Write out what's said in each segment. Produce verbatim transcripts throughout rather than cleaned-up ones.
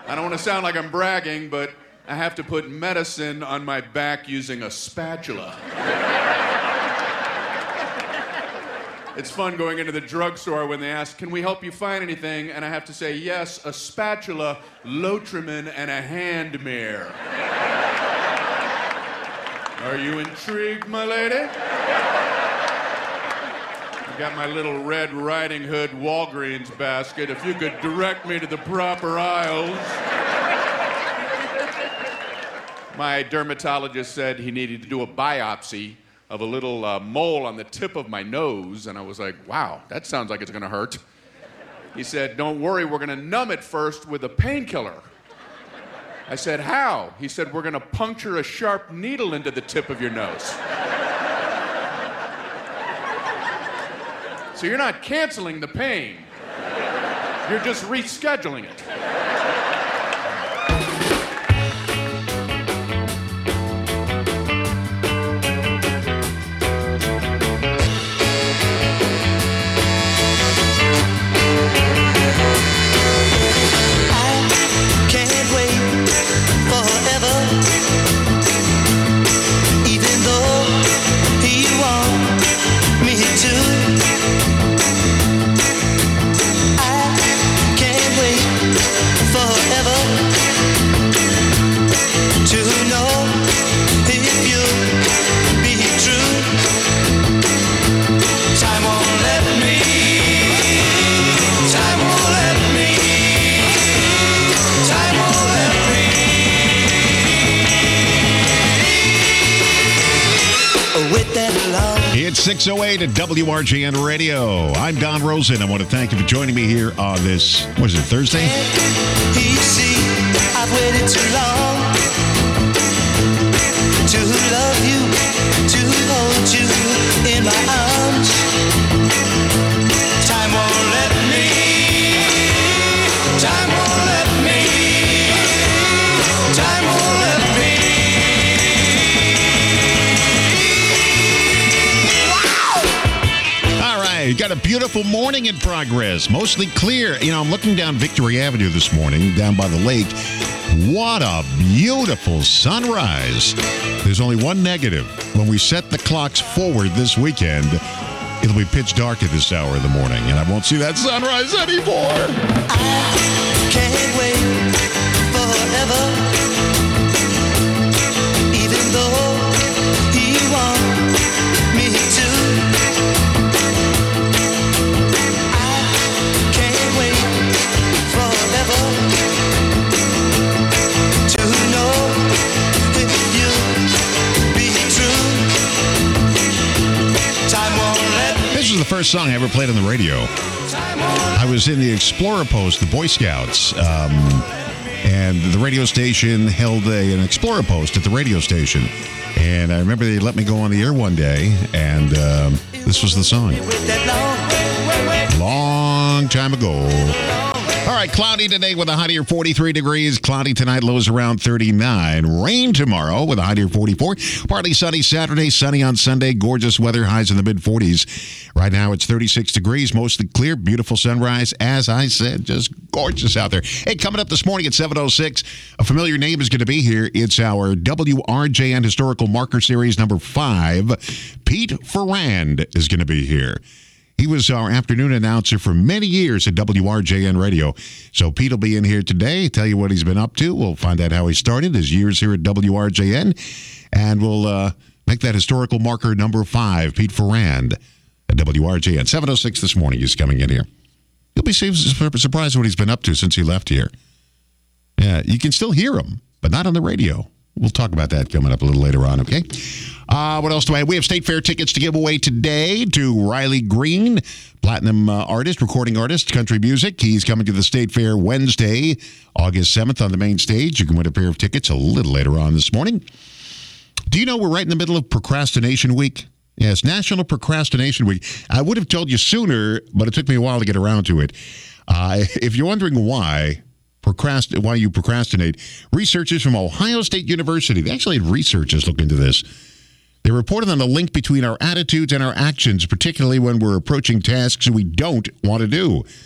I don't want to sound like I'm bragging, but I have to put medicine on my back using a spatula. It's fun going into the drugstore when they ask, can we help you find anything? And I have to say, yes, a spatula, Lotrimin, and a hand mirror. Are you intrigued, my lady? I got my little Red Riding Hood Walgreens basket. If you could direct me to the proper aisles. My dermatologist said he needed to do a biopsy of a little uh, mole on the tip of my nose, and I was like, wow, that sounds like it's gonna hurt. He said, don't worry, we're gonna numb it first with a painkiller. I said, how? He said, we're gonna puncture a sharp needle into the tip of your nose. So you're not canceling the pain. You're just rescheduling it. six oh eight at W R J N Radio. I'm Don Rosen. I want to thank you for joining me here on this, what is it, Thursday? You see, I've waited too long to love you, to hold you in my arms. Time won't let me, time won't let me, time won't let me. You got a beautiful morning in progress, mostly clear. You know, I'm looking down Victory Avenue this morning, down by the lake. What a beautiful sunrise. There's only one negative. When we set the clocks forward this weekend, it'll be pitch dark at this hour of the morning, and I won't see that sunrise anymore. I can't wait forever, even though he wants me to. This was the first song I ever played on the radio. I was in the Explorer Post, the Boy Scouts, um, and the radio station held a, an Explorer Post at the radio station. And I remember they let me go on the air one day, and um, this was the song. Long time ago. All right, cloudy today with a high near forty-three degrees. Cloudy tonight, lows around thirty-nine. Rain tomorrow with a high near forty-four. Partly sunny Saturday, sunny on Sunday. Gorgeous weather, highs in the mid-forties. Right now, it's thirty-six degrees, mostly clear. Beautiful sunrise. As I said, just gorgeous out there. Hey, coming up this morning at seven oh six, a familiar name is going to be here. It's our W R J N Historical Marker Series number five. Pete Ferrand is going to be here. He was our afternoon announcer for many years at W R J N Radio. So Pete will be in here today, tell you what he's been up to. We'll find out how he started his years here at W R J N. And we'll uh, make that historical marker number five, Pete Ferrand at W R J N. seven oh six this morning, he's coming in here. You'll be surprised what he's been up to since he left here. Yeah, you can still hear him, but not on the radio. We'll talk about that coming up a little later on, okay? Uh, what else do I have? We have State Fair tickets to give away today to Riley Green, platinum uh, artist, recording artist, country music. He's coming to the State Fair Wednesday, August seventh on the main stage. You can win a pair of tickets a little later on this morning. Do you know we're right in the middle of Procrastination Week? Yes, National Procrastination Week. I would have told you sooner, but it took me a while to get around to it. Uh, if you're wondering why... Procrast- why you procrastinate. Researchers from Ohio State University, they actually had researchers look into this. They reported on the link between our attitudes and our actions, particularly when we're approaching tasks we don't want to do.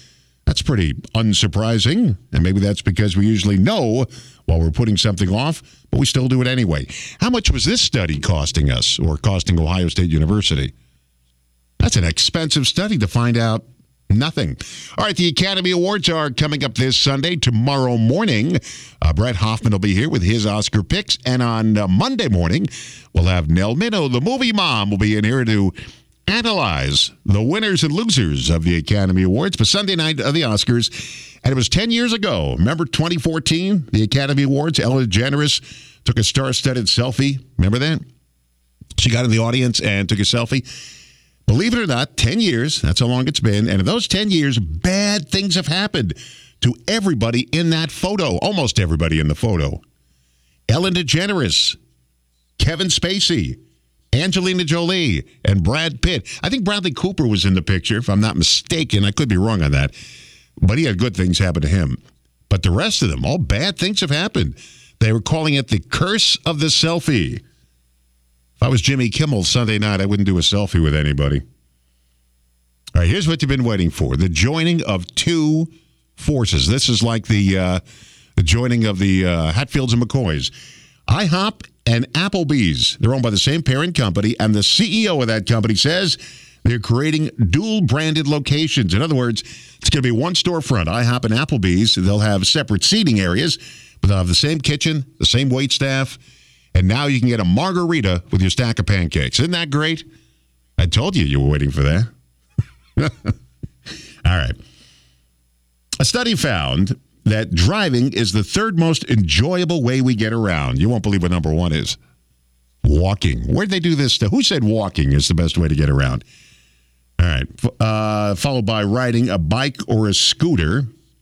That's pretty unsurprising, and maybe that's because we usually know while we're putting something off, but we still do it anyway. How much was this study costing us, or costing Ohio State University? That's an expensive study to find out nothing. All right, the Academy Awards are coming up this Sunday. Tomorrow morning, uh, Brett Hoffman will be here with his Oscar picks, and on uh, Monday morning, we'll have Nell Minow, the movie mom, will be in here to analyze the winners and losers of the Academy Awards. But Sunday night of the Oscars, and it was ten years ago. Remember twenty fourteen, the Academy Awards? Ellen DeGeneres took a star-studded selfie. Remember that? She got in the audience and took a selfie. Believe it or not, ten years, that's how long it's been. And in those ten years, bad things have happened to everybody in that photo. Almost everybody in the photo. Ellen DeGeneres, Kevin Spacey, Angelina Jolie, and Brad Pitt. I think Bradley Cooper was in the picture, if I'm not mistaken. I could be wrong on that. But he had good things happen to him. But the rest of them, all bad things have happened. They were calling it the curse of the selfie. If I was Jimmy Kimmel Sunday night, I wouldn't do a selfie with anybody. All right, here's what you've been waiting for. The joining of two forces. This is like the, uh, the joining of the uh, Hatfields and McCoys. IHOP and Applebee's. They're owned by the same parent company, and the C E O of that company says they're creating dual-branded locations. In other words, it's going to be one storefront, IHOP and Applebee's. They'll have separate seating areas, but they'll have the same kitchen, the same wait staff, and now you can get a margarita with your stack of pancakes. Isn't that great? I told you you were waiting for that. All right. A study found that driving is the third most enjoyable way we get around. You won't believe what number one is. Walking. Where'd they do this? To? Who said walking is the best way to get around? All right. Uh, followed by riding a bike or a scooter.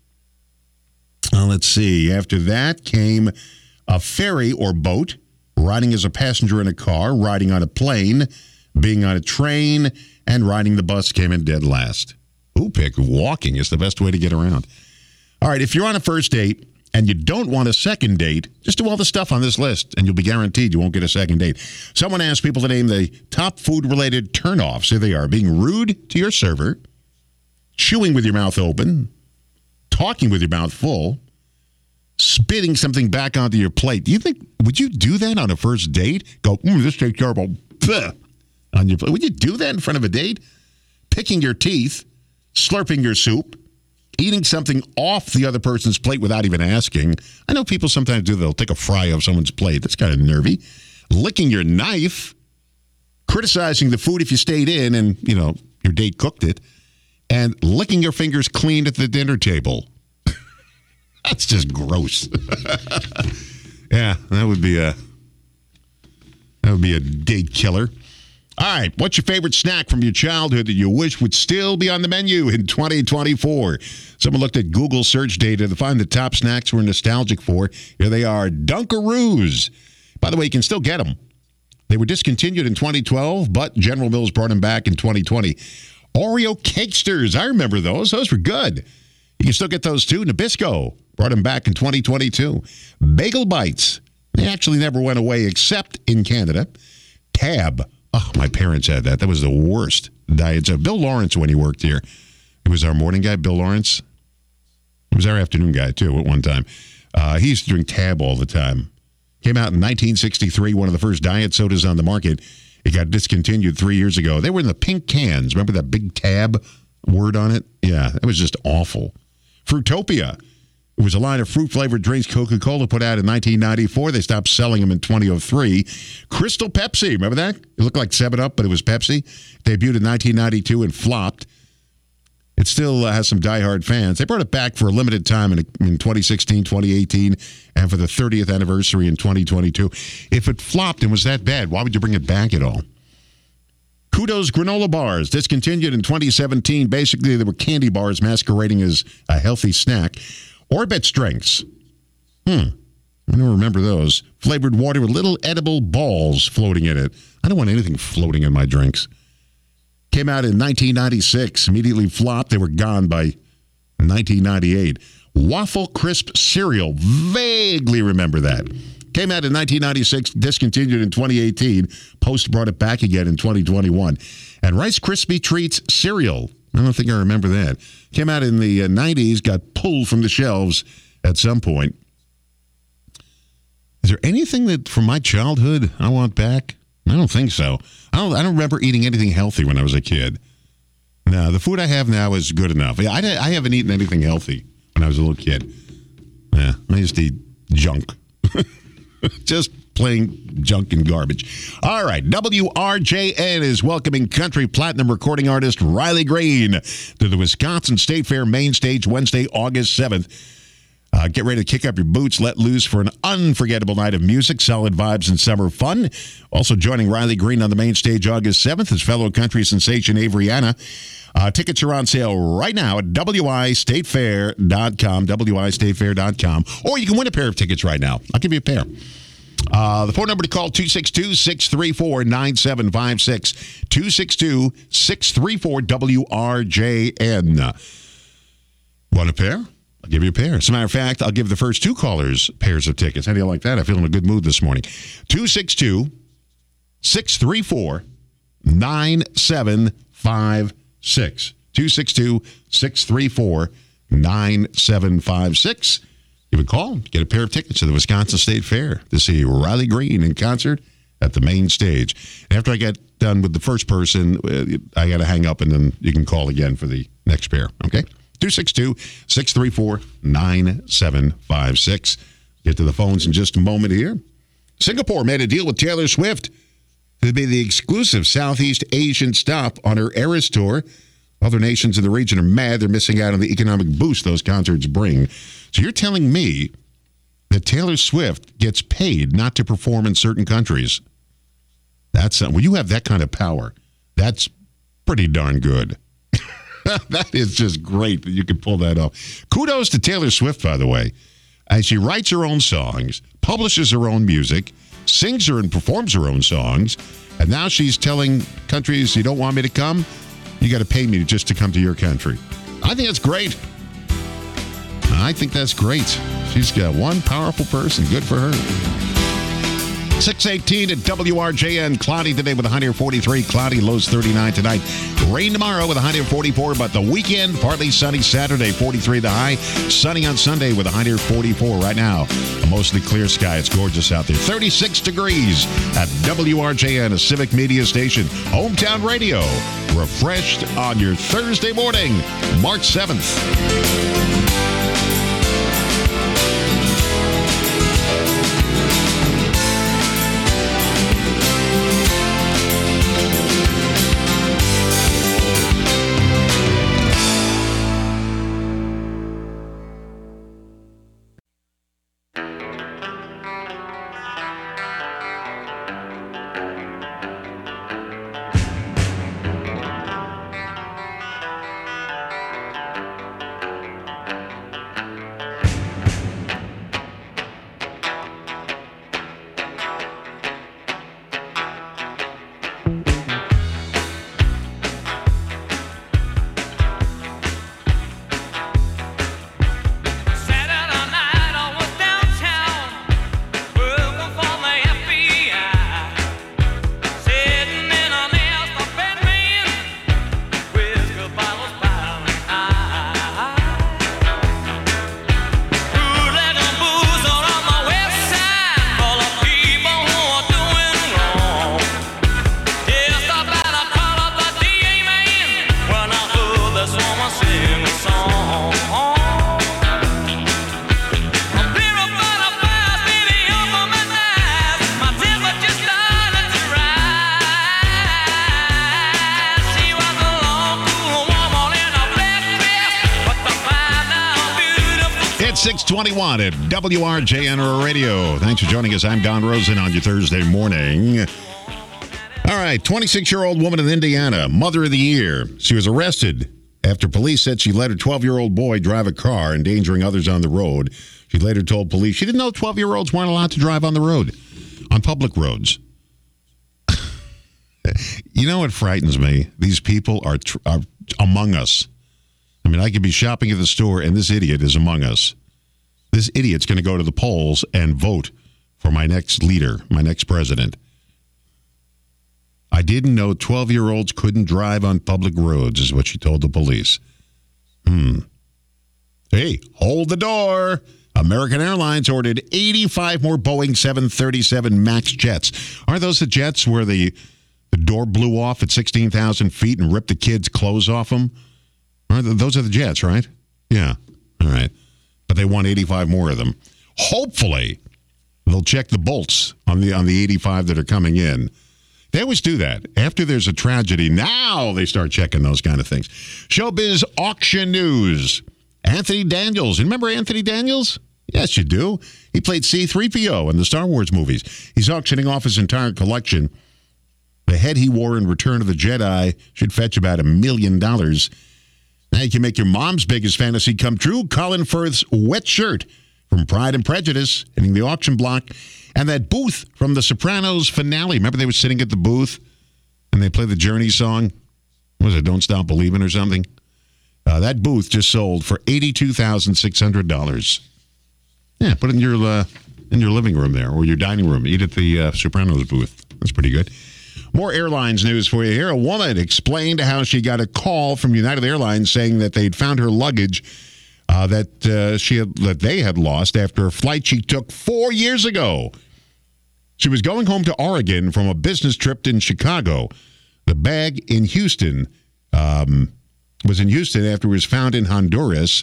Uh, let's see. After that came a ferry or boat, riding as a passenger in a car, riding on a plane, being on a train, and riding the bus came in dead last. Who picked walking is the best way to get around? All right, if you're on a first date and you don't want a second date, just do all the stuff on this list, and you'll be guaranteed you won't get a second date. Someone asked people to name the top food-related turnoffs. Here they are: being rude to your server, chewing with your mouth open, talking with your mouth full, spitting something back onto your plate. Do you think, would you do that on a first date? Go, mm, this tastes terrible, on your plate. Would you do that in front of a date? Picking your teeth, slurping your soup, eating something off the other person's plate without even asking. I know people sometimes do. They'll take a fry off someone's plate. That's kind of nervy. Licking your knife, criticizing the food if you stayed in and, you know, your date cooked it, and licking your fingers clean at the dinner table. That's just gross. Yeah, that would be a that would be a date killer. All right, what's your favorite snack from your childhood that you wish would still be on the menu in twenty twenty-four? Someone looked at Google search data to find the top snacks we're nostalgic for. Here they are, Dunkaroos. By the way, you can still get them. They were discontinued in twenty twelve, but General Mills brought them back in twenty twenty. Oreo Cakesters, I remember those. Those were good. You can still get those too. Nabisco brought them back in twenty twenty-two. Bagel Bites, they actually never went away except in Canada. Tab. Oh, my parents had that. That was the worst diet. So Bill Lawrence, when he worked here, he was our morning guy, Bill Lawrence. He was our afternoon guy, too, at one time. Uh, he used to drink Tab all the time. Came out in nineteen sixty-three, one of the first diet sodas on the market. It got discontinued three years ago. They were in the pink cans. Remember that big Tab word on it? Yeah, it was just awful. Fruitopia. It was a line of fruit-flavored drinks Coca-Cola put out in nineteen ninety-four. They stopped selling them in twenty oh three. Crystal Pepsi, remember that? It looked like seven up, but it was Pepsi. Debuted in nineteen ninety-two and flopped. It still uh, has some diehard fans. They brought it back for a limited time in, in twenty sixteen, twenty eighteen, and for the thirtieth anniversary in twenty twenty-two. If it flopped and was that bad, why would you bring it back at all? Kudos granola bars, discontinued in twenty seventeen. Basically, they were candy bars masquerading as a healthy snack. Orbit drinks. Hmm. I don't remember those. Flavored water with little edible balls floating in it. I don't want anything floating in my drinks. Came out in nineteen ninety-six. Immediately flopped. They were gone by nineteen ninety-eight. Waffle Crisp cereal. Vaguely remember that. Came out in nineteen ninety-six. Discontinued in twenty eighteen. Post brought it back again in twenty twenty-one. And Rice Krispie Treats cereal. I don't think I remember that. Came out in the uh, nineties, got pulled from the shelves at some point. Is there anything that from my childhood I want back? I don't think so. I don't. I don't remember eating anything healthy when I was a kid. No, the food I have now is good enough. I, I haven't eaten anything healthy when I was a little kid. Yeah, I just eat junk. Just plain junk and garbage. All right, W R J N is welcoming country platinum recording artist Riley Green to the Wisconsin State Fair main stage Wednesday, August seventh. Uh, get ready to kick up your boots, let loose for an unforgettable night of music, solid vibes, and summer fun. Also joining Riley Green on the main stage August seventh is fellow country sensation Avriana. Uh, tickets are on sale right now at W I state fair dot com, W I state fair dot com, or you can win a pair of tickets right now. I'll give you a pair. Uh, the phone number to call, two six two, six three four, nine seven five six, two six two, six three four, W R J N. Want a pair? I'll give you a pair. As a matter of fact, I'll give the first two callers pairs of tickets. How do you like that? I feel in a good mood this morning. two six two, six three four, nine seven five six. two six two, six three four, nine seven five six. Give a call. Get a pair of tickets to the Wisconsin State Fair to see Riley Green in concert at the main stage. After I get done with the first person, I got to hang up, and then you can call again for the next pair. Okay? two six two, six three four, nine seven five six. Get to the phones in just a moment here. Singapore made a deal with Taylor Swift to be the exclusive Southeast Asian stop on her Eras Tour. Other nations in the region are mad they're missing out on the economic boost those concerts bring. So you're telling me that Taylor Swift gets paid not to perform in certain countries? That's when you have that kind of power. That's pretty darn good. That is just great that you can pull that off. Kudos to Taylor Swift, by the way. As she writes her own songs, publishes her own music, sings her and performs her own songs, and now she's telling countries, you don't want me to come? You got to pay me just to come to your country. I think that's great. I think that's great. She's got one powerful person. Good for her. six eighteen at W R J N. Cloudy today with a high near forty-three. Cloudy, lows thirty-nine tonight. Rain tomorrow with a high near forty-four. But the weekend, partly sunny Saturday, forty-three the high. Sunny on Sunday with a high near forty-four. Right now, a mostly clear sky. It's gorgeous out there. thirty-six degrees at W R J N, a Civic Media station. Hometown Radio. Refreshed on your Thursday morning, March seventh. six twenty-one at W R J N Radio. Thanks for joining us. I'm Don Rosen on your Thursday morning. All right, twenty-six-year-old woman in Indiana, mother of the year. She was arrested after police said she let her twelve-year-old boy drive a car, endangering others on the road. She later told police she didn't know twelve-year-olds weren't allowed to drive on the road, on public roads. You know what frightens me? These people are, tr- are among us. I mean, I could be shopping at the store, and this idiot is among us. This idiot's going to go to the polls and vote for my next leader, my next president. I didn't know twelve-year-olds couldn't drive on public roads, is what she told the police. Hmm. Hey, hold the door. American Airlines ordered eighty-five more Boeing seven thirty-seven MAX jets. Aren't those the jets where the, the door blew off at sixteen thousand feet and ripped the kids' clothes off them? Aren't those are the jets, right? Yeah. All right. But they want eighty-five more of them. Hopefully, they'll check the bolts on the on the eighty-five that are coming in. They always do that. After there's a tragedy, now they start checking those kind of things. Showbiz auction news. Anthony Daniels. Remember Anthony Daniels? Yes, you do. He played C three P O in the Star Wars movies. He's auctioning off his entire collection. The head he wore in Return of the Jedi should fetch about a million dollars. Now you can make your mom's biggest fantasy come true. Colin Firth's wet shirt from Pride and Prejudice hitting the auction block. And that booth from The Sopranos finale. Remember they were sitting at the booth and they played the Journey song? What was it, Don't Stop Believing or something? Uh, that booth just sold for eighty-two thousand six hundred dollars. Yeah, put it in your, uh, in your living room there or your dining room. Eat at the uh, Sopranos booth. That's pretty good. More airlines news for you here. A woman explained how she got a call from United Airlines saying that they'd found her luggage uh, that uh, she had, that they had lost after a flight she took four years ago. She was going home to Oregon from a business trip in Chicago. The bag in Houston um, was in Houston after it was found in Honduras.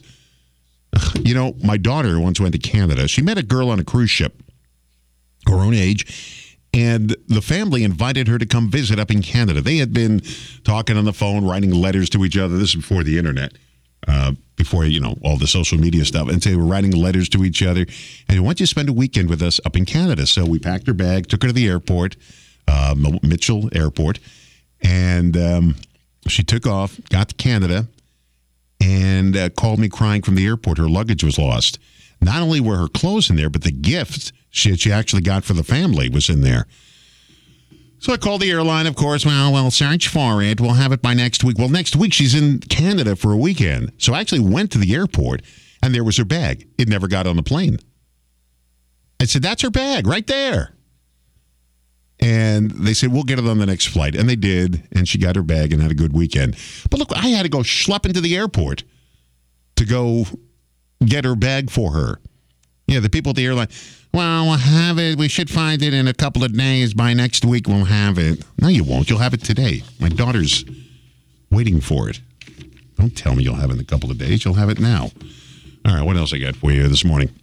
You know, my daughter once went to Canada. She met a girl on a cruise ship, her own age, and the family invited her to come visit up in Canada. They had been talking on the phone, writing letters to each other. This is before the internet, uh, before, you know, all the social media stuff. And they were writing letters to each other. And why don't you spend a weekend with us up in Canada? So we packed her bag, took her to the airport, uh, Mitchell Airport, and um, she took off, got to Canada, and uh, called me crying from the airport. Her luggage was lost. Not only were her clothes in there, but the gift she, she actually got for the family was in there. So I called the airline, of course. Well, we'll search for it. We'll have it by next week. Well, next week she's in Canada for a weekend. So I actually went to the airport, and there was her bag. It never got on the plane. I said, that's her bag right there. And they said, we'll get it on the next flight. And they did, and she got her bag and had a good weekend. But look, I had to go schlep into the airport to go get her bag for her. Yeah, the people at the airline, well, we'll have it. We should find it in a couple of days. By next week, we'll have it. No, you won't. You'll have it today. My daughter's waiting for it. Don't tell me you'll have it in a couple of days. You'll have it now. All right, what else I got for you this morning?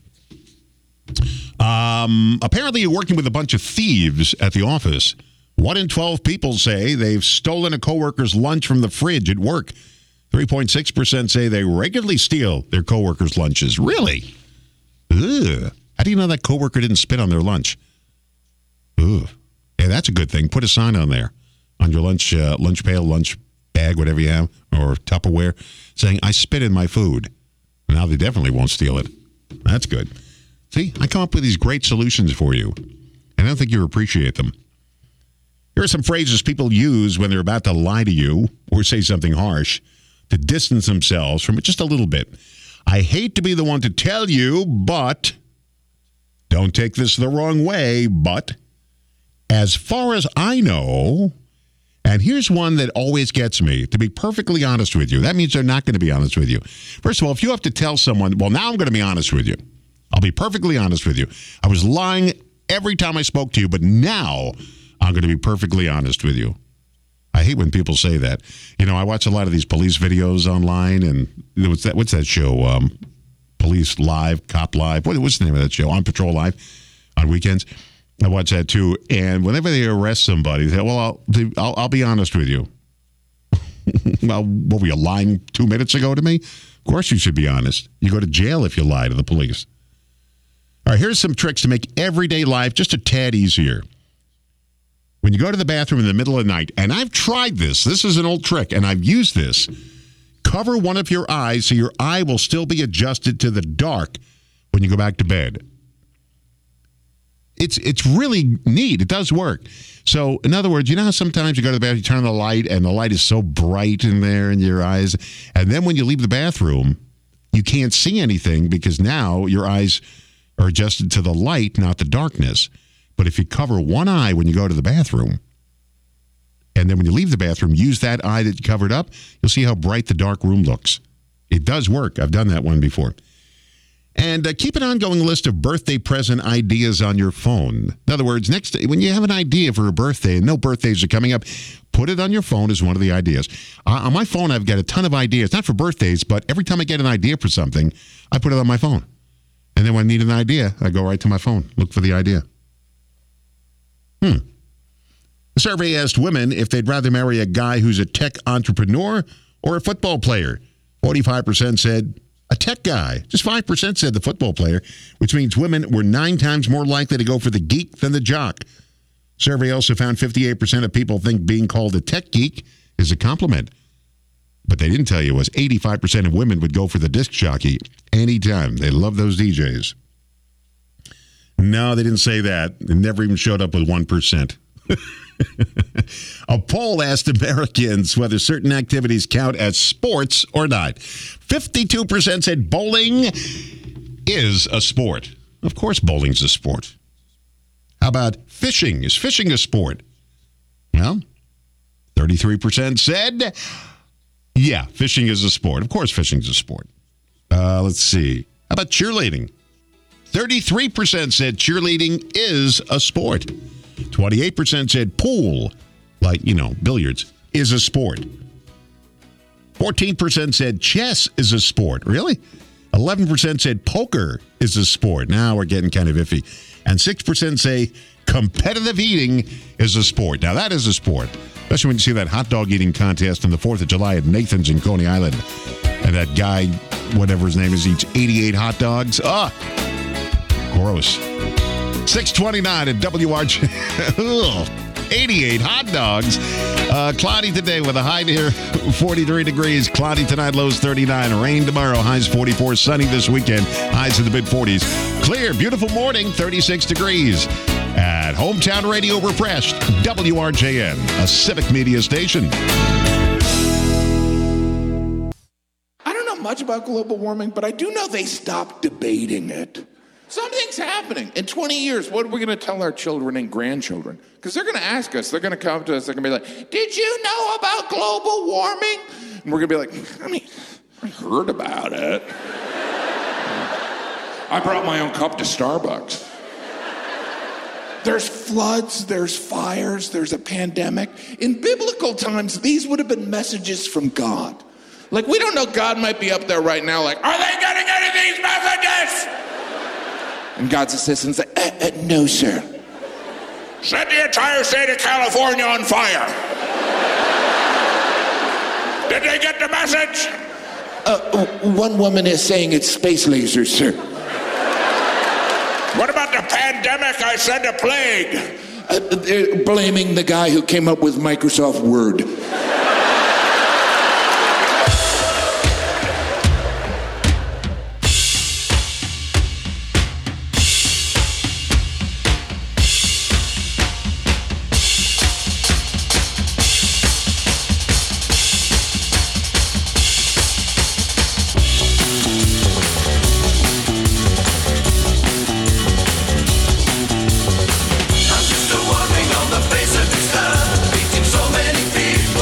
Um, apparently, you're working with a bunch of thieves at the office. One in twelve people say they've stolen a coworker's lunch from the fridge at work. three point six percent say they regularly steal their coworkers' lunches. Really? Ugh. How do you know that coworker didn't spit on their lunch? Ugh. Yeah, that's a good thing. Put a sign on there, on your lunch uh, lunch pail, lunch bag, whatever you have, or Tupperware, saying, I spit in my food. Now they definitely won't steal it. That's good. See, I come up with these great solutions for you, and I don't think you appreciate them. Here are some phrases people use when they're about to lie to you or say something harsh to distance themselves from it just a little bit. I hate to be the one to tell you, but don't take this the wrong way, but as far as I know, and here's one that always gets me, to be perfectly honest with you. That means they're not going to be honest with you. First of all, if you have to tell someone, well, now I'm going to be honest with you. I'll be perfectly honest with you. I was lying every time I spoke to you, but now I'm going to be perfectly honest with you. I hate when people say that. You know, I watch a lot of these police videos online, and what's that, what's that show? Um, Police Live, Cop Live. What, what's the name of that show? On Patrol Live on weekends. I watch that too. And whenever they arrest somebody, they say, well, I'll, I'll, I'll be honest with you. Well, what were you lying two minutes ago to me? Of course you should be honest. You go to jail if you lie to the police. All right, here's some tricks to make everyday life just a tad easier. When you go to the bathroom in the middle of the night, and I've tried this. This is an old trick, and I've used this. Cover one of your eyes so your eye will still be adjusted to the dark when you go back to bed. It's it's really neat. It does work. So, in other words, you know how sometimes you go to the bathroom, you turn on the light, and the light is so bright in there in your eyes, and then when you leave the bathroom, you can't see anything because now your eyes are adjusted to the light, not the darkness. But if you cover one eye when you go to the bathroom, And then when you leave the bathroom, use that eye that you covered up. You'll see how bright the dark room looks. It does work. I've done that one before. And uh, keep an ongoing list of birthday present ideas on your phone. In other words, next when you have an idea for a birthday and no birthdays are coming up, put it on your phone as one of the ideas. Uh, on my phone, I've got a ton of ideas, not for birthdays, but every time I get an idea for something, I put it on my phone. And then when I need an idea, I go right to my phone, look for the idea. Hmm. The survey asked women if they'd rather marry a guy who's a tech entrepreneur or a football player. forty-five percent said a tech guy. Just five percent said the football player, which means women were nine times more likely to go for the geek than the jock. Survey also found fifty-eight percent of people think being called a tech geek is a compliment. But they didn't tell you was eighty-five percent of women would go for the disc jockey anytime. They love those D Js. No, they didn't say that. It never even showed up with one percent. A poll asked Americans whether certain activities count as sports or not. fifty-two percent said bowling is a sport. Of course bowling's a sport. How about fishing? Is fishing a sport? Well, thirty-three percent said, yeah, fishing is a sport. Of course fishing's a sport. Uh, let's see. How about cheerleading? thirty-three percent said cheerleading is a sport. twenty-eight percent said pool, like, you know, billiards, is a sport. fourteen percent said chess is a sport. Really? eleven percent said poker is a sport. Now we're getting kind of iffy. And six percent say competitive eating is a sport. Now that is a sport, especially when you see that hot dog eating contest on the fourth of July at Nathan's in Coney Island. And that guy, whatever his name is, eats eighty-eight hot dogs. Ah, gross. six twenty-nine at W R J. eighty-eight hot dogs. Uh, cloudy today with a high near forty-three degrees. Cloudy tonight, lows thirty-nine. Rain tomorrow, highs forty-four. Sunny this weekend, highs in the mid forties. Clear, beautiful morning, thirty-six degrees. At Hometown Radio Refreshed, W R J N, a civic media station. I don't know much about global warming, but I do know they stopped debating it. Something's happening. In twenty years, what are we going to tell our children and grandchildren? Because they're going to ask us. They're going to come to us. They're going to be like, did you know about global warming? And we're going to be like, I mean, I heard about it. I brought my own cup to Starbucks. There's floods, there's fires, there's a pandemic. In biblical times, these would have been messages from God. Like, we don't know, God might be up there right now like, are they getting any of these messages? And God's assistant's like, eh, eh, no, sir. Set the entire state of California on fire. Did they get the message? Uh, one woman is saying it's space lasers, sir. What about the pandemic? I said a plague. Uh, they're blaming the guy who came up with Microsoft Word. I'm just a warming on the face of this earth, beating so many people.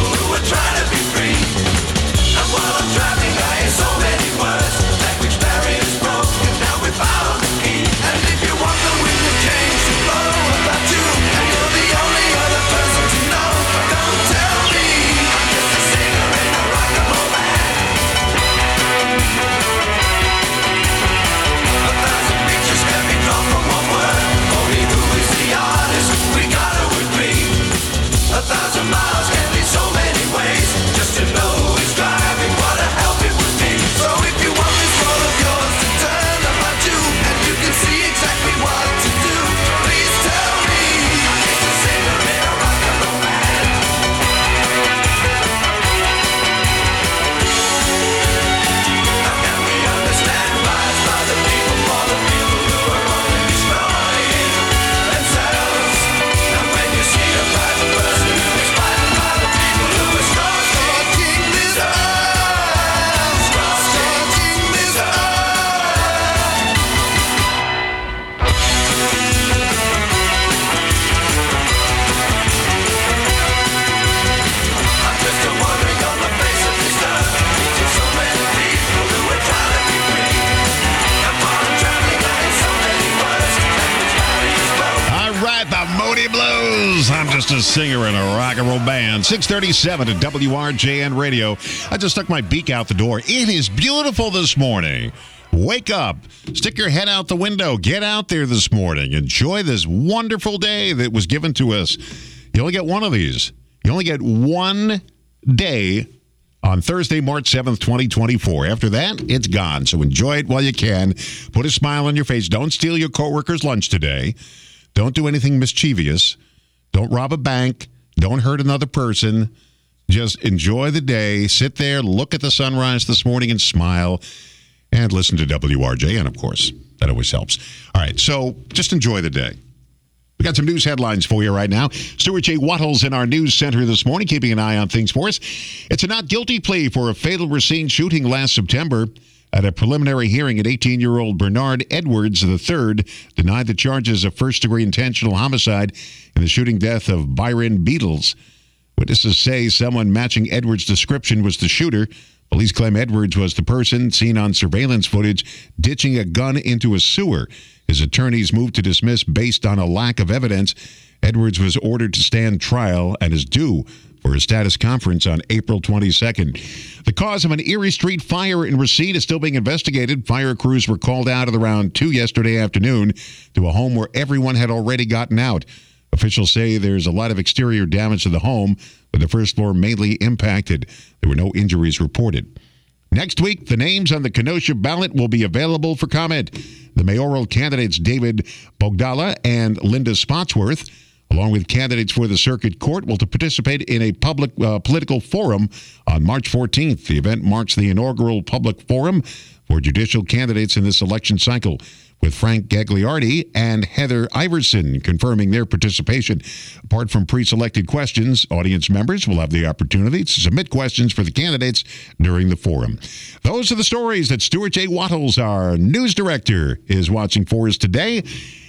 says, I'm just a singer in a rock and roll band. six thirty-seven at W R J N Radio. I just stuck my beak out the door. It is beautiful this morning. Wake up. Stick your head out the window. Get out there this morning. Enjoy this wonderful day that was given to us. You only get one of these. You only get one day on Thursday, March seventh, twenty twenty-four. After that, it's gone. So enjoy it while you can. Put a smile on your face. Don't steal your coworker's lunch today. Don't do anything mischievous. Don't rob a bank. Don't hurt another person. Just enjoy the day. Sit there, look at the sunrise this morning and smile. And listen to W R J N, of course. That always helps. All right, so just enjoy the day. We got some news headlines for you right now. Stuart J. Wattles in our news center this morning, keeping an eye on things for us. It's a not guilty plea for a fatal Racine shooting last September. At a preliminary hearing, an eighteen-year-old Bernard Edwards the third denied the charges of first-degree intentional homicide in the shooting death of Byron Beatles. Witnesses say someone matching Edwards' description was the shooter. Police claim Edwards was the person seen on surveillance footage ditching a gun into a sewer. His attorneys moved to dismiss based on a lack of evidence. Edwards was ordered to stand trial and is due for a status conference on April twenty-second. The cause of an Erie Street fire in Racine is still being investigated. Fire crews were called out at around two yesterday afternoon to a home where everyone had already gotten out. Officials say there's a lot of exterior damage to the home, with the first floor mainly impacted. There were no injuries reported. Next week, the names on the Kenosha ballot will be available for comment. The mayoral candidates David Bogdala and Linda Spotsworth, along with candidates for the circuit court, will to participate in a public uh, political forum on March fourteenth. The event marks the inaugural public forum for judicial candidates in this election cycle, with Frank Gagliardi and Heather Iverson confirming their participation. Apart from pre-selected questions, audience members will have the opportunity to submit questions for the candidates during the forum. Those are the stories that Stuart J. Wattles, our news director, is watching for us today,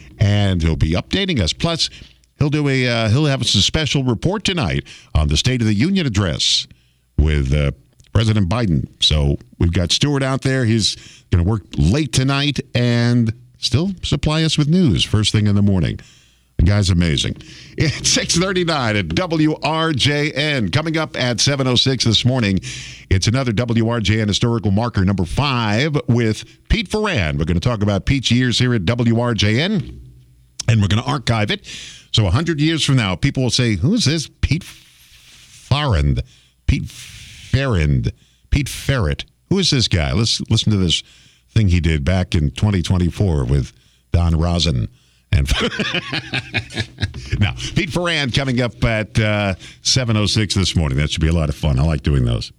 and he'll be updating us. Plus, he'll do a uh, he'll have a special report tonight on the State of the Union address with uh, President Biden. So we've got Stuart out there. He's going to work late tonight and still supply us with news first thing in the morning. The guy's amazing. It's six thirty-nine at W R J N. Coming up at seven oh six this morning, it's another W R J N historical marker, number five, with Pete Ferrand. We're going to talk about Pete's years here at W R J N, and we're going to archive it. So one hundred years from now, people will say, who's this Pete Ferrand? Pete Ferrand. Pete Ferret. Who is this guy? Let's listen to this thing he did back in twenty twenty-four with Don Rosen. And now, Pete Ferrand coming up at uh, seven oh six this morning. That should be a lot of fun. I like doing those.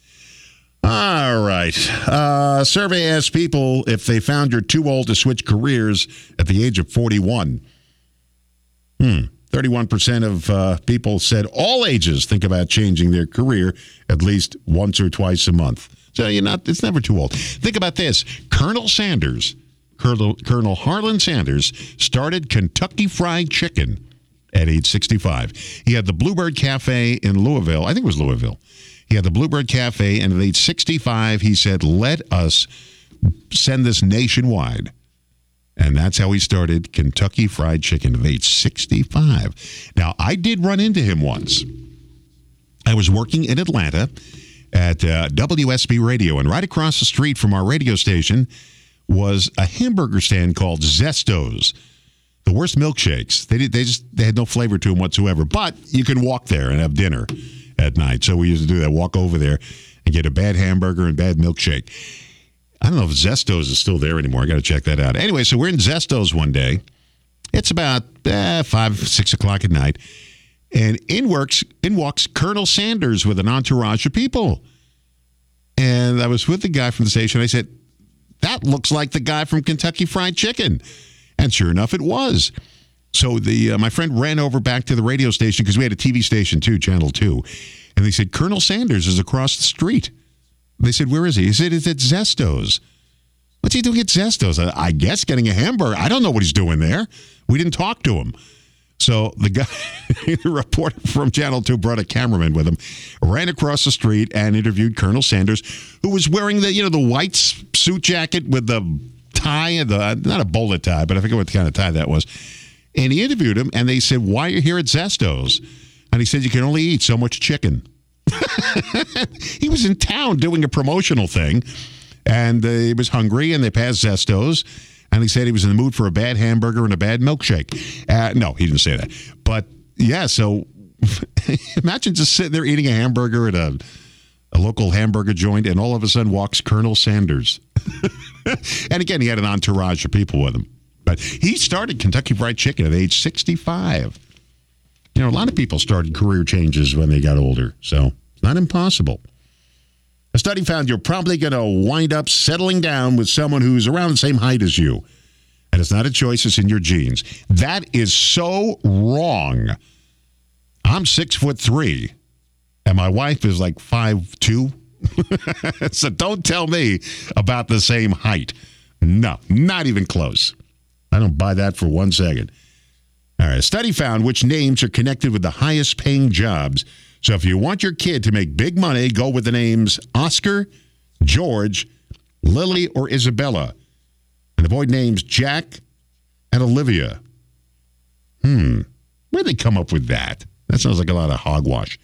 All right. Uh, survey asked people if they found you're too old to switch careers at the age of forty-one. Hmm. thirty-one percent of uh, people said all ages think about changing their career at least once or twice a month. So you're not, it's never too old. Think about this. Colonel Sanders, Colonel, Colonel Harlan Sanders, started Kentucky Fried Chicken at age sixty-five. He had the Bluebird Cafe in Louisville. I think it was Louisville. He had the Bluebird Cafe, and at age sixty-five, he said, let us send this nationwide. And that's how he started Kentucky Fried Chicken at age sixty-five. Now, I did run into him once. I was working in Atlanta at uh, W S B Radio, and right across the street from our radio station was a hamburger stand called Zesto's. The worst milkshakes. They did, they just they had no flavor to them whatsoever. But you can walk there and have dinner at night. So we used to do that, walk over there and get a bad hamburger and bad milkshake. I don't know if Zesto's is still there anymore. I got to check that out. Anyway, so we're in Zesto's one day. It's about eh, five, six o'clock at night. And in works, in walks Colonel Sanders with an entourage of people. And I was with the guy from the station. I said, that looks like the guy from Kentucky Fried Chicken. And sure enough, it was. So the uh, my friend ran over back to the radio station because we had a T V station too, Channel two. And they said, Colonel Sanders is across the street. They said, where is he? He said, it's at Zesto's. What's he doing at Zesto's? I, I guess getting a hamburger. I don't know what he's doing there. We didn't talk to him. So the guy, the reporter from Channel two brought a cameraman with him, ran across the street and interviewed Colonel Sanders, who was wearing the, you know, the white suit jacket with the tie, and the not a bowler tie, but I forget what kind of tie that was. And he interviewed him, and they said, why are you here at Zesto's? And he said, you can only eat so much chicken. He was in town doing a promotional thing, and uh, he was hungry, and they passed Zesto's, and he said he was in the mood for a bad hamburger and a bad milkshake. Uh, no, he didn't say that. But, yeah, so imagine just sitting there eating a hamburger at a, a local hamburger joint, and all of a sudden walks Colonel Sanders. And, again, he had an entourage of people with him. But he started Kentucky Fried Chicken at age sixty-five. You know, a lot of people started career changes when they got older, so it's not impossible. A study found you're probably going to wind up settling down with someone who's around the same height as you. And it's not a choice, it's in your genes. That is so wrong. I'm six foot three, and my wife is like five two. So don't tell me about the same height. No, not even close. I don't buy that for one second. All right, a study found which names are connected with the highest paying jobs. So if you want your kid to make big money, go with the names Oscar, George, Lily, or Isabella. And avoid names Jack and Olivia. Hmm, where'd they come up with that? That sounds like a lot of hogwash.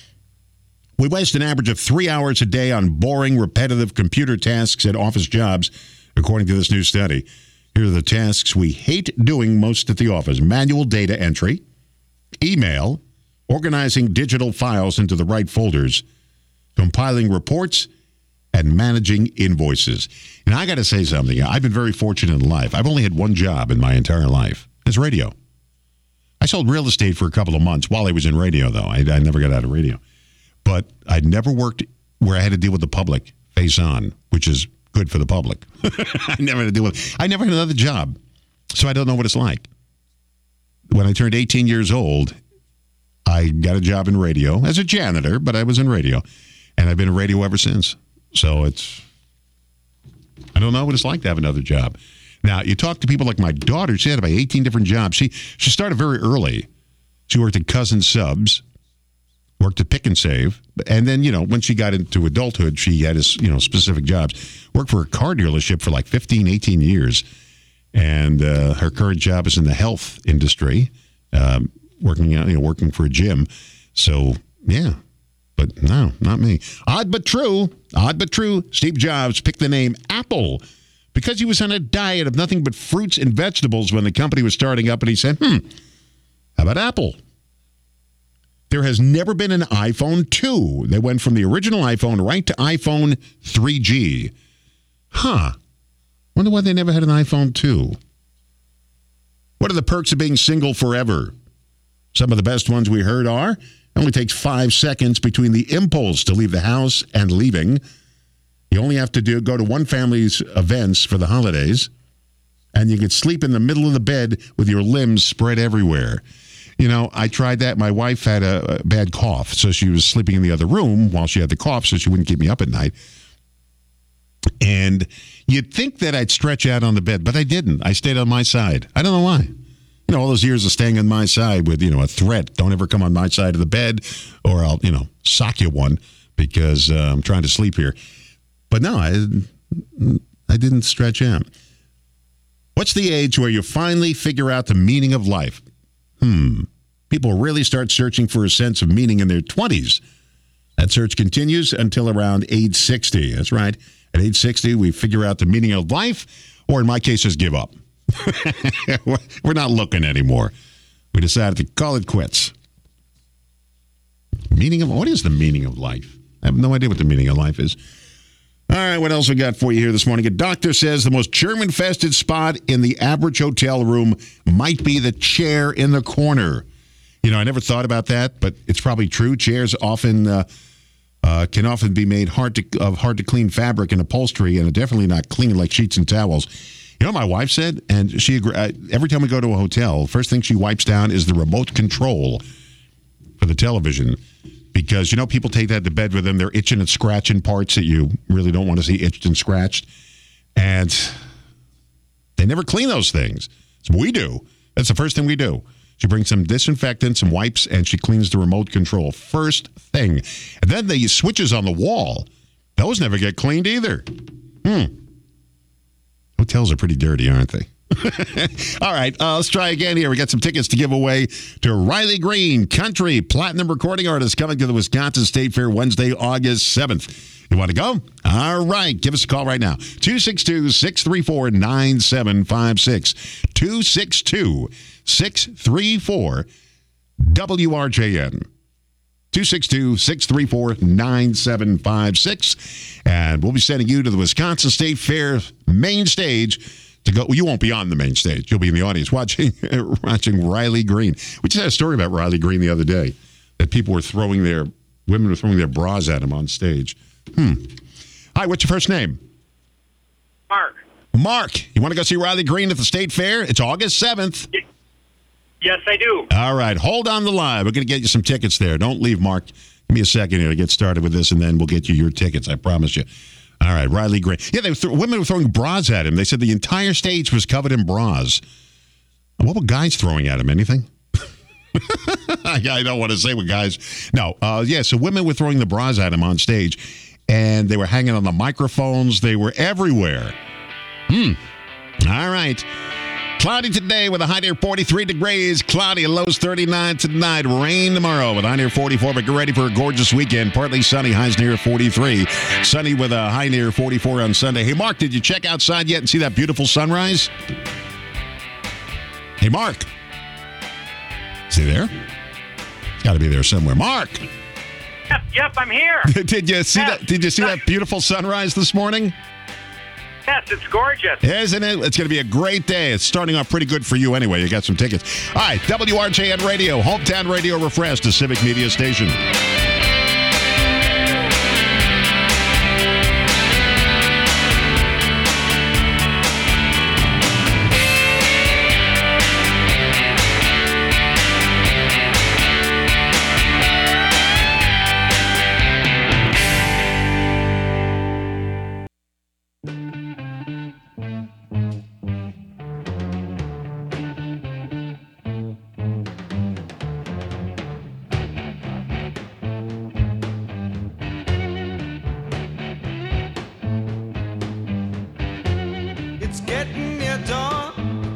We waste an average of three hours a day on boring, repetitive computer tasks at office jobs, according to this new study. Here are the tasks we hate doing most at the office. Manual data entry, email, organizing digital files into the right folders, compiling reports, and managing invoices. And I got to say something. I've been very fortunate in life. I've only had one job in my entire life. It's radio. I sold real estate for a couple of months while I was in radio, though. I, I never got out of radio. But I never worked where I had to deal with the public face on, which is good for the public. I never had to deal with I never had another job, so I don't know what it's like. When I turned eighteen years old, I got a job in radio as a janitor, but I was in radio, and I've been in radio ever since. So it's, I don't know what it's like to have another job. Now, you talk to people like my daughter, she had about eighteen different jobs. She, she started very early. She worked at Cousin Subs, worked at Pick and Save, and then, you know, when she got into adulthood, she had, his, you know, specific jobs. Worked for a car dealership for like fifteen, eighteen years, and uh, her current job is in the health industry, um, working, you know, working for a gym. So, yeah, but no, not me. Odd but true, odd but true, Steve Jobs picked the name Apple because he was on a diet of nothing but fruits and vegetables when the company was starting up, and he said, hmm, how about Apple? There has never been an iPhone two. They went from the original iPhone right to iPhone three G. Huh. Wonder why they never had an iPhone two. What are the perks of being single forever? Some of the best ones we heard are, it only takes five seconds between the impulse to leave the house and leaving. You only have to do go to one family's events for the holidays, and you can sleep in the middle of the bed with your limbs spread everywhere. You know, I tried that. My wife had a, a bad cough, so she was sleeping in the other room while she had the cough, so she wouldn't keep me up at night. And you'd think that I'd stretch out on the bed, but I didn't. I stayed on my side. I don't know why. You know, all those years of staying on my side with, you know, a threat. Don't ever come on my side of the bed, or I'll, you know, sock you one because uh, I'm trying to sleep here. But no, I, I didn't stretch out. What's the age where you finally figure out the meaning of life? Hmm. People really start searching for a sense of meaning in their twenties. That search continues until around age sixty. That's right. At age sixty, we figure out the meaning of life, or in my case, just give up. We're not looking anymore. We decided to call it quits. Meaning of what is the meaning of life? I have no idea what the meaning of life is. All right, what else we got for you here this morning? A doctor says the most germ-infested spot in the average hotel room might be the chair in the corner. You know, I never thought about that, but it's probably true. Chairs often uh, uh, can often be made hard to of hard to clean fabric and upholstery, and are definitely not clean like sheets and towels. You know what my wife said? And she agree, uh, every time we go to a hotel, first thing she wipes down is the remote control for the television. Because, you know, people take that to bed with them. They're itching and scratching parts that you really don't want to see itched and scratched. And they never clean those things. So we do. That's the first thing we do. She brings some disinfectant, some wipes, and she cleans the remote control. First thing. And then the switches on the wall, those never get cleaned either. Hmm. Hotels are pretty dirty, aren't they? All right, uh, let's try again here. We got some tickets to give away to Riley Green, country platinum recording artist, coming to the Wisconsin State Fair Wednesday, August seventh. You want to go? All right, give us a call right now. two six two, six three four, nine seven five six. two six two, six three four, W R J N. two six two, six three four, nine seven five six. And we'll be sending you to the Wisconsin State Fair main stage to go. Well, you won't be on the main stage. You'll be in the audience watching watching Riley Green. We just had a story about Riley Green the other day, that people were throwing their, women were throwing their bras at him on stage. Hmm. Hi, what's your first name? Mark. Mark. You want to go see Riley Green at the State Fair? It's August seventh. Yes, I do. All right, hold on the line. We're going to get you some tickets there. Don't leave, Mark. Give me a second here to get started with this, and then we'll get you your tickets. I promise you. All right, Riley Green. Yeah, they were th- women were throwing bras at him. They said the entire stage was covered in bras. What were guys throwing at him? Anything? I don't want to say what guys. No, uh, yeah, so women were throwing the bras at him on stage, and they were hanging on the microphones. They were everywhere. Hmm. All right. Cloudy today with a high near forty-three degrees. Cloudy, lows thirty-nine tonight. Rain tomorrow with a high near forty-four. But get ready for a gorgeous weekend. Partly sunny, highs near forty-three. Sunny with a high near forty-four on Sunday. Hey, Mark, did you check outside yet and see that beautiful sunrise? Hey, Mark. Is he there? He's got to be there somewhere. Mark. Yep, yep, I'm here. did you see yes. that? Did you see that beautiful sunrise this morning? Yes, it's gorgeous. Isn't it? It's going to be a great day. It's starting off pretty good for you anyway. You got some tickets. All right, W R J N Radio, Hometown Radio Refreshed, a Civic Media station. It's getting near dawn.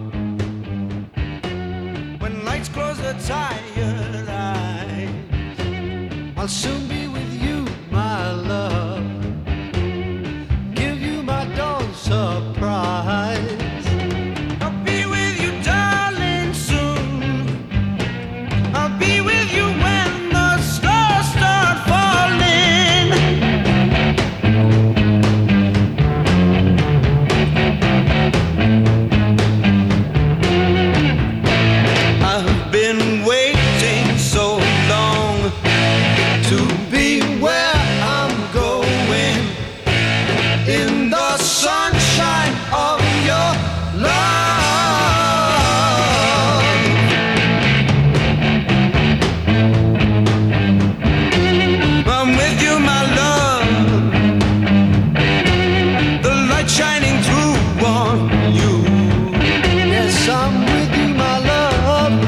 When lights close the tired eyes, I'll soon be with you, my love. Give you my dawn surprise. I'll be with you, darling, soon. I'll be with you when the stars start falling. I've been waiting so long to be where I'm going, in the sunshine of your love. I'm with you, my love, the light shining through on you. Yes, I'm with you, my love.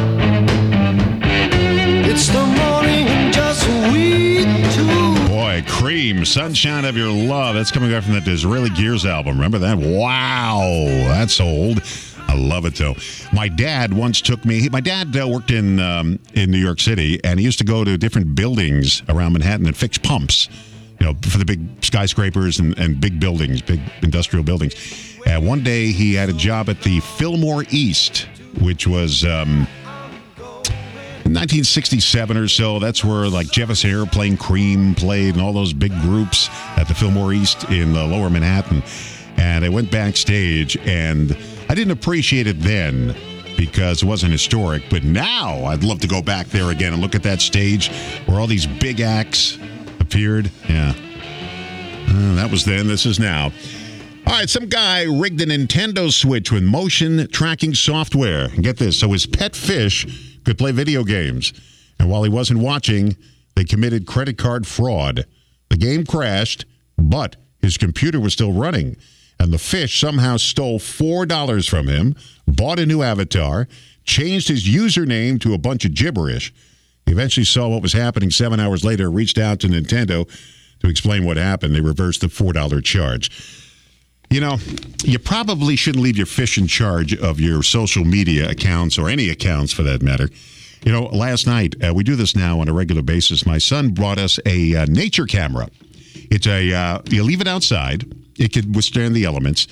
It's the morning and just we two. Boy, Cream, Sunshine of Your Love. That's coming back from that Disraeli Gears album. Remember that? Wow, that's old. I love it, though. My dad once took me. My dad uh, worked in um, in New York City, and he used to go to different buildings around Manhattan and fix pumps, you know, for the big skyscrapers and, and big buildings, big industrial buildings. And one day he had a job at the Fillmore East, which was um, nineteen sixty-seven or so. That's where like Jefferson Airplane, Cream played, and all those big groups at the Fillmore East in uh, Lower Manhattan. And I went backstage, and I didn't appreciate it then because it wasn't historic. But now I'd love to go back there again and look at that stage where all these big acts appeared. Yeah. Uh, that was then. This is now. All right, some guy rigged a Nintendo Switch with motion tracking software. And get this, so his pet fish could play video games. And while he wasn't watching, they committed credit card fraud. The game crashed, but his computer was still running. And the fish somehow stole four dollars from him, bought a new avatar, changed his username to a bunch of gibberish. He eventually saw what was happening seven hours later, reached out to Nintendo to explain what happened. They reversed the four dollars charge. You know, you probably shouldn't leave your fish in charge of your social media accounts or any accounts for that matter. You know, last night, uh, we do this now on a regular basis. My son brought us a uh, nature camera. It's a, uh, you leave it outside. It can withstand the elements.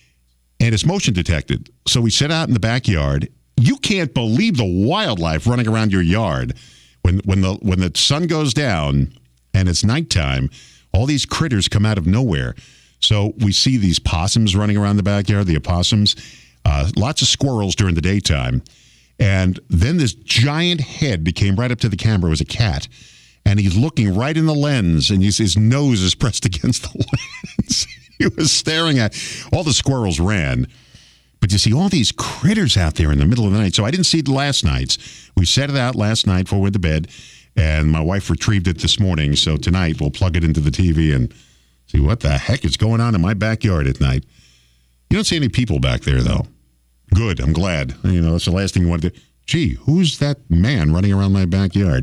And it's motion detected. So we sit out in the backyard. You can't believe the wildlife running around your yard. When, when, the, when the sun goes down and it's nighttime, all these critters come out of nowhere. So we see these possums running around the backyard, the opossums, uh, lots of squirrels during the daytime. And then this giant head that came right up to the camera. It was a cat. And he's looking right in the lens, and he's, his nose is pressed against the lens. He was staring at all the squirrels ran. But you see all these critters out there in the middle of the night. So I didn't see it last night. We set it out last night before we went to bed, and my wife retrieved it this morning. So tonight we'll plug it into the T V and see what the heck is going on in my backyard at night. You don't see any people back there, though. Good. I'm glad. You know, that's the last thing you want to do. Gee, who's that man running around my backyard?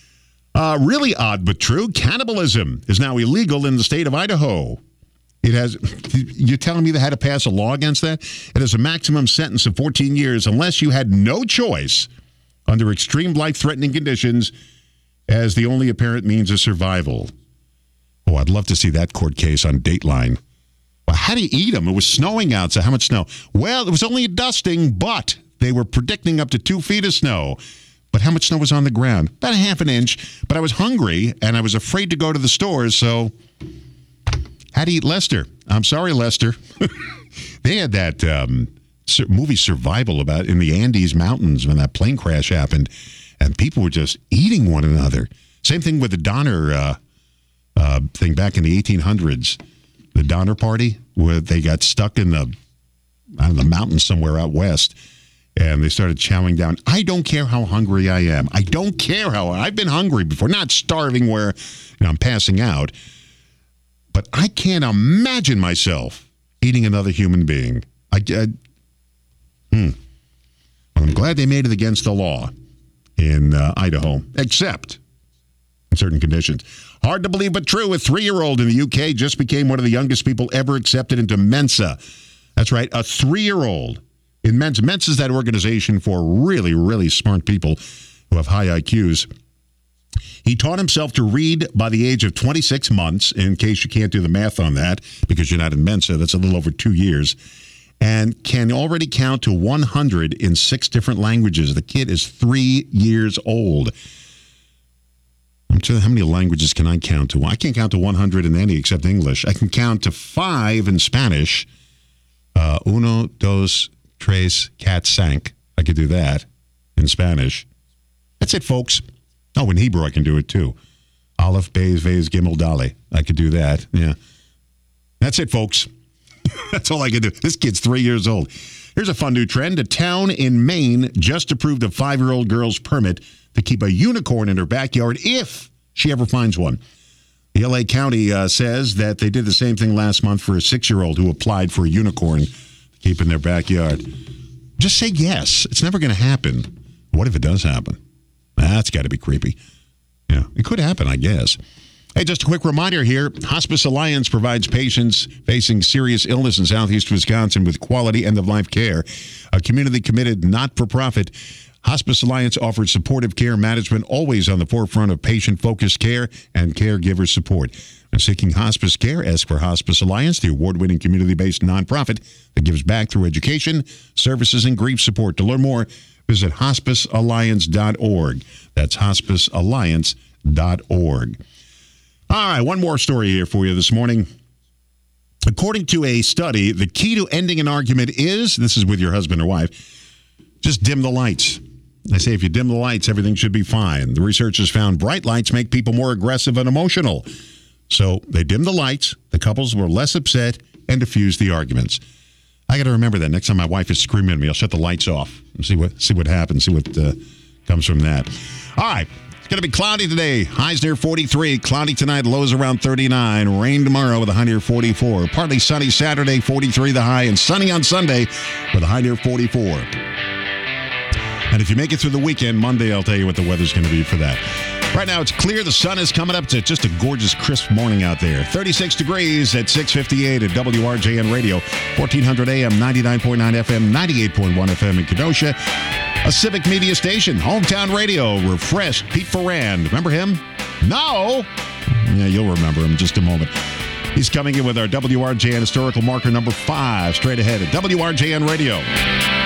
Uh, really odd but true. Cannibalism is now illegal in the state of Idaho. It has. You're telling me they had to pass a law against that? It has a maximum sentence of fourteen years unless you had no choice under extreme life-threatening conditions as the only apparent means of survival. Oh, I'd love to see that court case on Dateline. Well, how do you eat them? It was snowing outside. How much snow? Well, it was only a dusting, but they were predicting up to two feet of snow. But how much snow was on the ground? About a half an inch. But I was hungry, and I was afraid to go to the stores, so had to eat Lester. I'm sorry, Lester. They had that um, movie Survival about in the Andes Mountains when that plane crash happened, and people were just eating one another. Same thing with the Donner uh, uh, thing back in the eighteen hundreds. The Donner Party, where they got stuck in the, I don't know, mountains somewhere out west, and they started chowing down. I don't care how hungry I am. I don't care how I've been hungry before, not starving where you know, I'm passing out. But I can't imagine myself eating another human being. I, I hmm. Well, I'm glad they made it against the law in uh, Idaho, except in certain conditions. Hard to believe, but true. A three-year-old in the U K just became one of the youngest people ever accepted into Mensa. That's right, a three-year-old in Mensa. Mensa is that organization for really, really smart people who have high I Qs. He taught himself to read by the age of twenty-six months, in case you can't do the math on that, because you're not in Mensa. That's a little over two years. And can already count to one hundred in six different languages. The kid is three years old. I'm telling you, how many languages can I count to? I can't count to one hundred in any except English. I can count to five in Spanish. Uh, uno, dos, tres, cat, cinq. I could do that in Spanish. That's it, folks. Oh, in Hebrew, I can do it, too. Aleph, Beis, Vez, Gimel, Dale. I could do that, yeah. That's it, folks. That's all I can do. This kid's three years old. Here's a fun new trend. A town in Maine just approved a five-year-old girl's permit to keep a unicorn in her backyard if she ever finds one. The L A County uh, says that they did the same thing last month for a six-year-old who applied for a unicorn to keep in their backyard. Just say yes. It's never going to happen. What if it does happen? That's got to be creepy. Yeah, it could happen, I guess. Hey, just a quick reminder here. Hospice Alliance provides patients facing serious illness in southeast Wisconsin with quality end-of-life care. A community-committed, not-for-profit, Hospice Alliance offers supportive care management, always on the forefront of patient-focused care and caregiver support. When seeking hospice care, ask for Hospice Alliance, the award-winning community-based nonprofit that gives back through education, services, and grief support. To learn more, visit hospice alliance dot org. That's hospice alliance dot org. All right, one more story here for you this morning. According to a study, the key to ending an argument is, this is with your husband or wife, just dim the lights. They say if you dim the lights, everything should be fine. The researchers found bright lights make people more aggressive and emotional. So they dimmed the lights, the couples were less upset, and diffused the arguments. I got to remember that. Next time my wife is screaming at me, I'll shut the lights off and see what see what happens, see what uh, comes from that. All right. It's going to be cloudy today. Highs near forty-three. Cloudy tonight, lows around thirty-nine. Rain tomorrow with a high near forty-four. Partly sunny Saturday, forty-three the high. And sunny on Sunday with a high near forty-four. And if you make it through the weekend, Monday, I'll tell you what the weather's going to be for that. Right now, it's clear. The sun is coming up. It's just a gorgeous, crisp morning out there. thirty-six degrees at six fifty-eight at W R J N Radio. fourteen hundred A M, ninety-nine point nine F M, ninety-eight point one F M in Kenosha. A Civic Media station, Hometown Radio, refreshed. Pete Ferrand. Remember him? No. Yeah, you'll remember him in just a moment. He's coming in with our W R J N historical marker number five straight ahead at W R J N Radio.